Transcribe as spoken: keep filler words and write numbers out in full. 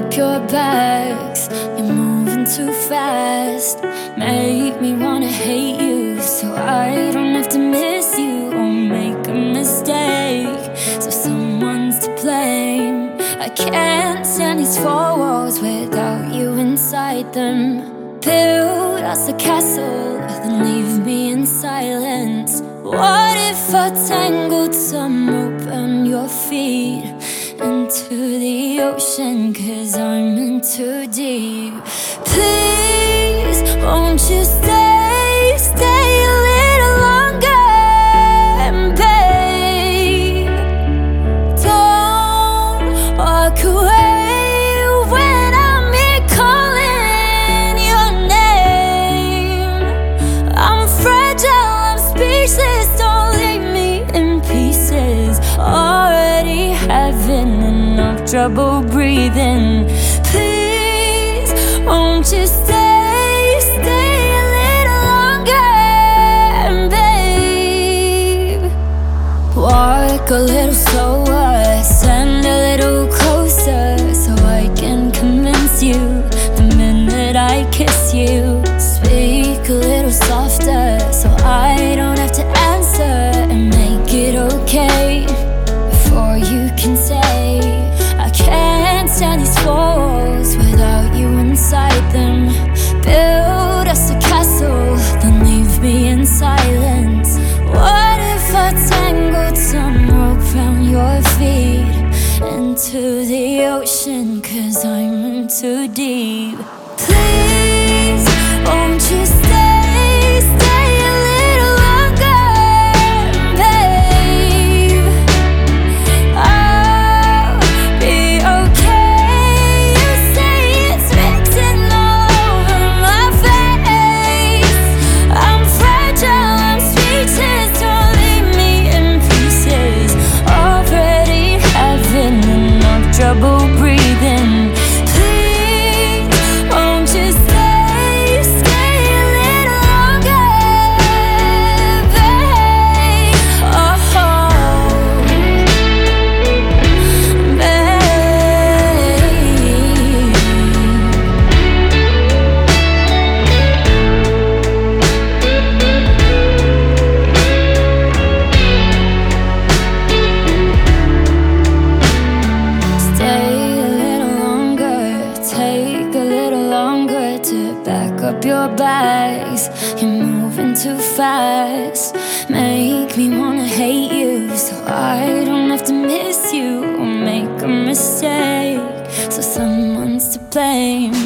up your bags. You're moving too fast. Make me wanna hate you, so I don't have to miss you or make a mistake. So someone's to blame. I can't stand these four walls without you inside them. Build us a castle, then leave me in silence. What if I tangled some rope on your feet into the ocean, 'cause I'm in too deep. Please, won't you stay, stay a little longer, babe. Don't walk away when I'm here calling your name. I'm fragile, I'm speechless, don't leave me in pieces. Already having enough trouble breathing. Please, won't you stay, stay a little longer, babe. Walk a little slower, stand a little closer, so I can convince you the minute I kiss you. Speak a little softer, so I don't have to answer, and make it okay before you can say I can't stand these walls without you inside them. Build us a castle, then leave me in silence. What if I tangled some rope round your feet into the ocean, 'cause I'm in too deep. Please, won't you stay, stay a little longer, babe. I'll be okay. You say it's written all over my face. I'm fragile, I'm speechless, don't leave me in pieces. Already having enough trouble breathing. Please, won't you stay, stay a little longer, babe. Oh, babe. Stay a little longer, take a little longer to back up your bags. You're moving too fast, make me wanna hate you, so I don't have to miss you or make a mistake. So someone's to blame.